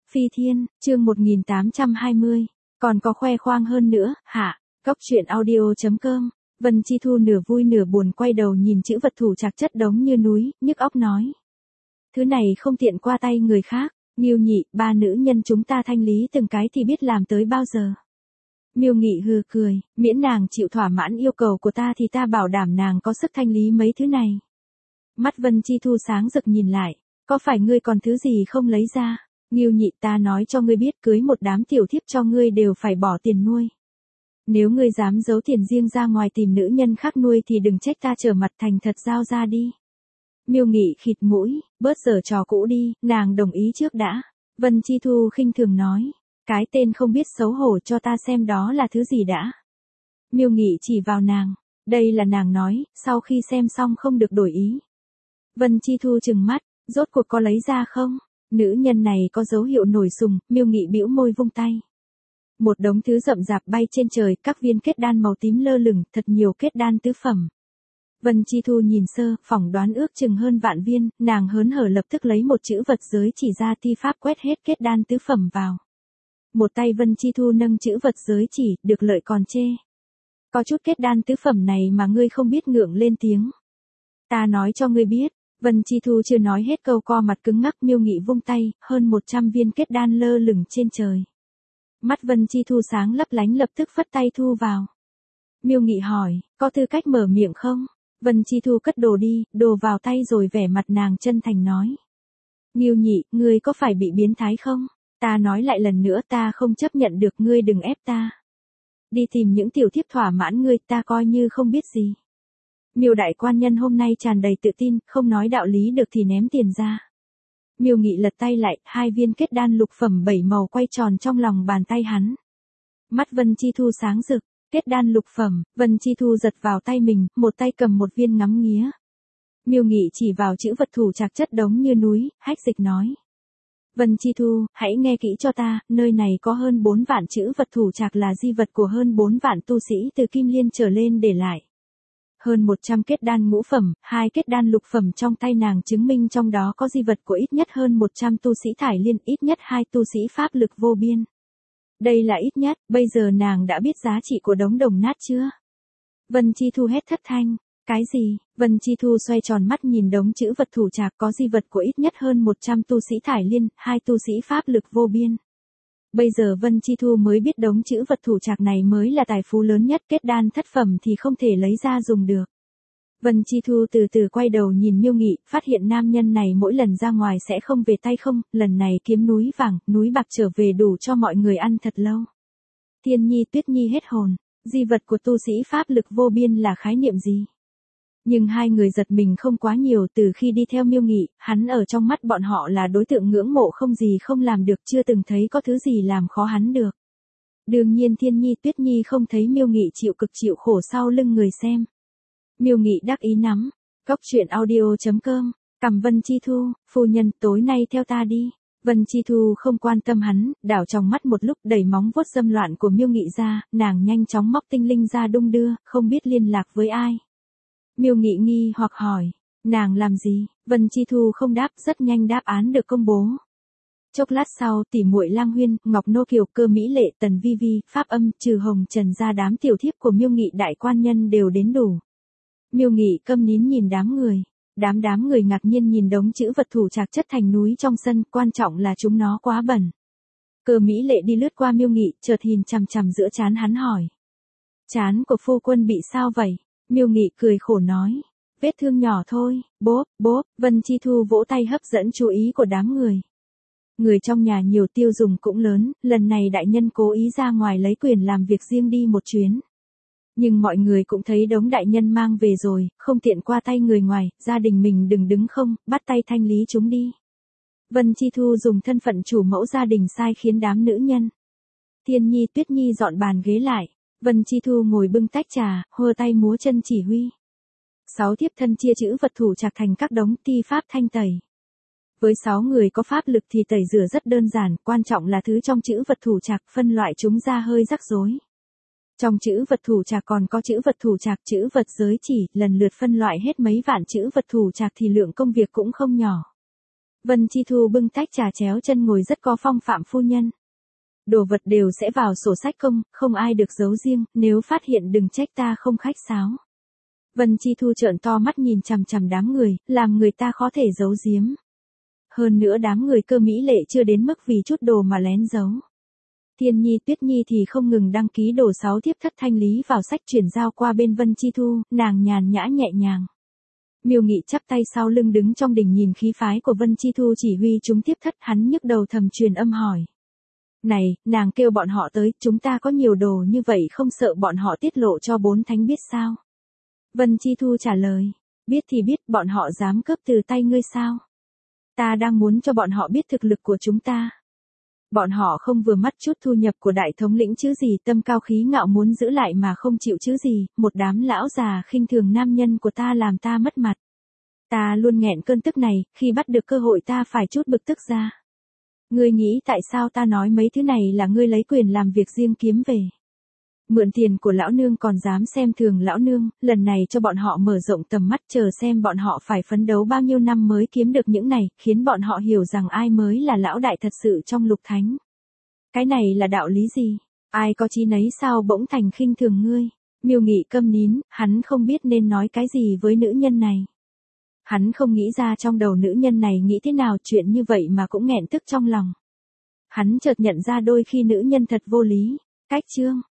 Phi Thiên, chương 1820, còn có khoe khoang hơn nữa, hả? Cóc truyện audio.com. Vân Chi Thu nửa vui nửa buồn quay đầu nhìn chữ vật thủ trạc chất đống như núi, nhức óc nói. Thứ này không tiện qua tay người khác, Miêu Nhị, ba nữ nhân chúng ta thanh lý từng cái thì biết làm tới bao giờ. Miêu Nghị hừ cười, miễn nàng chịu thỏa mãn yêu cầu của ta thì ta bảo đảm nàng có sức thanh lý mấy thứ này. Mắt Vân Chi Thu sáng rực nhìn lại, có phải ngươi còn thứ gì không lấy ra? Miêu Nhị, ta nói cho ngươi biết, cưới một đám tiểu thiếp cho ngươi đều phải bỏ tiền nuôi. Nếu ngươi dám giấu tiền riêng ra ngoài tìm nữ nhân khác nuôi thì đừng trách ta trở mặt, thành thật giao ra đi. Miêu Nghị khịt mũi, bớt giở trò cũ đi, nàng đồng ý trước đã. Vân Chi Thu khinh thường nói, cái tên không biết xấu hổ, cho ta xem đó là thứ gì đã. Miêu Nghị chỉ vào nàng, đây là nàng nói, sau khi xem xong không được đổi ý. Vân Chi Thu trừng mắt, rốt cuộc có lấy ra không? Nữ nhân này có dấu hiệu nổi sùng. Miêu Nghị bĩu môi vung tay. Một đống thứ rậm rạp bay trên trời, các viên kết đan màu tím lơ lửng, thật nhiều kết đan tứ phẩm. Vân Chi Thu nhìn sơ, phỏng đoán ước chừng hơn vạn viên, nàng hớn hở lập tức lấy một chữ vật giới chỉ ra thi pháp quét hết kết đan tứ phẩm vào. Một tay Vân Chi Thu nâng chữ vật giới chỉ, được lợi còn chê. Có chút kết đan tứ phẩm này mà ngươi không biết ngượng lên tiếng. Ta nói cho ngươi biết. Vân Chi Thu chưa nói hết câu co mặt cứng ngắc. Miêu Nghị vung tay, hơn 100 viên kết đan lơ lửng trên trời. Mắt Vân Chi Thu sáng lấp lánh lập tức phất tay thu vào. Miêu Nghị hỏi, có tư cách mở miệng không? Vân Chi Thu cất đồ đi, đồ vào tay rồi vẻ mặt nàng chân thành nói. Miêu Nhị, ngươi có phải bị biến thái không? Ta nói lại lần nữa, ta không chấp nhận được, ngươi đừng ép ta. Đi tìm những tiểu thiếp thỏa mãn ngươi, ta coi như không biết gì. Miêu đại quan nhân hôm nay tràn đầy tự tin, không nói đạo lý được thì ném tiền ra. Miêu Nghị lật tay lại, 2 viên kết đan lục phẩm 7 màu quay tròn trong lòng bàn tay hắn. Mắt Vân Chi Thu sáng rực, kết đan lục phẩm. Vân Chi Thu giật vào tay mình, một tay cầm một viên ngắm nghía. Miêu Nghị chỉ vào chữ vật thủ trạc chất đống như núi, hách dịch nói. Vân Chi Thu, hãy nghe kỹ cho ta, nơi này có hơn 4 vạn chữ vật thủ trạc là di vật của hơn 4 vạn tu sĩ từ Kim Liên trở lên để lại. Hơn 100 kết đan ngũ phẩm, 2 kết đan lục phẩm trong tay nàng chứng minh trong đó có di vật của ít nhất hơn 100 tu sĩ Thải Liên, ít nhất 2 tu sĩ pháp lực vô biên. Đây là ít nhất, bây giờ nàng đã biết giá trị của đống đồng nát chưa? Vân Chi Thu hét thất thanh, cái gì? Vân Chi Thu xoay tròn mắt nhìn đống chữ vật thủ trạc có di vật của ít nhất hơn 100 tu sĩ Thải Liên, 2 tu sĩ pháp lực vô biên. Bây giờ Vân Chi Thu mới biết đống chữ vật thủ trạc này mới là tài phú lớn nhất, kết đan thất phẩm thì không thể lấy ra dùng được. Vân Chi Thu từ từ quay đầu nhìn Miêu Nghị, phát hiện nam nhân này mỗi lần ra ngoài sẽ không về tay không, lần này kiếm núi vàng, núi bạc trở về đủ cho mọi người ăn thật lâu. Thiên Nhi Tuyết Nhi hết hồn, di vật của tu sĩ pháp lực vô biên là khái niệm gì? Nhưng hai người giật mình không quá nhiều, từ khi đi theo Miêu Nghị, hắn ở trong mắt bọn họ là đối tượng ngưỡng mộ không gì không làm được, chưa từng thấy có thứ gì làm khó hắn được. Đương nhiên Thiên Nhi Tuyết Nhi không thấy Miêu Nghị chịu cực chịu khổ sau lưng người xem. Miêu Nghị đắc ý nắm, cóc truyện audio.com, cầm Vân Chi Thu, phu nhân tối nay theo ta đi. Vân Chi Thu không quan tâm hắn, đảo trong mắt một lúc đẩy móng vuốt dâm loạn của Miêu Nghị ra, nàng nhanh chóng móc tinh linh ra đung đưa, không biết liên lạc với ai. Miêu Nghị nghi hoặc hỏi, nàng làm gì? Vân Chi Thu không đáp, rất nhanh đáp án được công bố. Chốc lát sau, tỷ muội Lang Huyên, Ngọc Nô Kiều, Cơ Mỹ Lệ, Tần Vi Vi, Pháp Âm, trừ Hồng Trần ra đám tiểu thiếp của Miêu Nghị đại quan nhân đều đến đủ. Miêu Nghị câm nín nhìn đám người. Đám người ngạc nhiên nhìn đống chữ vật thủ trạc chất thành núi trong sân, quan trọng là chúng nó quá bẩn. Cơ Mỹ Lệ đi lướt qua Miêu Nghị, chợt nhìn chằm chằm giữa trán hắn hỏi. Trán của phu quân bị sao vậy? Miêu Nghị cười khổ nói. Vết thương nhỏ thôi, bốp, bốp. Vân Chi Thu vỗ tay hấp dẫn chú ý của đám người. Người trong nhà nhiều tiêu dùng cũng lớn, lần này đại nhân cố ý ra ngoài lấy quyền làm việc riêng đi một chuyến. Nhưng mọi người cũng thấy đống đại nhân mang về rồi, không tiện qua tay người ngoài, gia đình mình đừng đứng không, bắt tay thanh lý chúng đi. Vân Chi Thu dùng thân phận chủ mẫu gia đình sai khiến đám nữ nhân. Thiên Nhi Tuyết Nhi dọn bàn ghế lại, Vân Chi Thu ngồi bưng tách trà, hơ tay múa chân chỉ huy. 6 thiếp thân chia chữ vật thủ trạc thành các đống thi pháp thanh tẩy. Với 6 người có pháp lực thì tẩy rửa rất đơn giản, quan trọng là thứ trong chữ vật thủ trạc, phân loại chúng ra hơi rắc rối. Trong chữ vật thủ trạc còn có chữ vật thủ trạc, chữ vật giới chỉ, lần lượt phân loại hết mấy vạn chữ vật thủ trạc thì lượng công việc cũng không nhỏ. Vân Chi Thu bưng tách trà chéo chân ngồi rất có phong phạm phu nhân. Đồ vật đều sẽ vào sổ sách công, không ai được giấu riêng, nếu phát hiện đừng trách ta không khách sáo. Vân Chi Thu trợn to mắt nhìn chằm chằm đám người, làm người ta khó thể giấu giếm. Hơn nữa đám người Cơ Mỹ Lệ chưa đến mức vì chút đồ mà lén giấu. Thiên Nhi Tuyết Nhi thì không ngừng đăng ký đồ 6 thiếp thất thanh lý vào sách chuyển giao qua bên Vân Chi Thu, nàng nhàn nhã nhẹ nhàng. Miêu Nghị chắp tay sau lưng đứng trong đình nhìn khí phái của Vân Chi Thu chỉ huy chúng tiếp thất, hắn nhức đầu thầm truyền âm hỏi. Này, nàng kêu bọn họ tới, chúng ta có nhiều đồ như vậy không sợ bọn họ tiết lộ cho bốn thánh biết sao? Vân Chi Thu trả lời, biết thì biết, bọn họ dám cướp từ tay ngươi sao? Ta đang muốn cho bọn họ biết thực lực của chúng ta. Bọn họ không vừa mắt chút thu nhập của đại thống lĩnh chứ gì, tâm cao khí ngạo muốn giữ lại mà không chịu chứ gì, một đám lão già khinh thường nam nhân của ta làm ta mất mặt. Ta luôn nghẹn cơn tức này, khi bắt được cơ hội ta phải chút bực tức ra. Ngươi nghĩ tại sao ta nói mấy thứ này là ngươi lấy quyền làm việc riêng kiếm về. Mượn tiền của lão nương còn dám xem thường lão nương, lần này cho bọn họ mở rộng tầm mắt chờ xem bọn họ phải phấn đấu bao nhiêu năm mới kiếm được những này, khiến bọn họ hiểu rằng ai mới là lão đại thật sự trong lục thánh. Cái này là đạo lý gì? Ai có chí nấy sao bỗng thành khinh thường ngươi? Miêu Nghị câm nín, hắn không biết nên nói cái gì với nữ nhân này. Hắn không nghĩ ra trong đầu nữ nhân này nghĩ thế nào chuyện như vậy mà cũng nghẹn tức trong lòng. Hắn chợt nhận ra đôi khi nữ nhân thật vô lý. Cách chương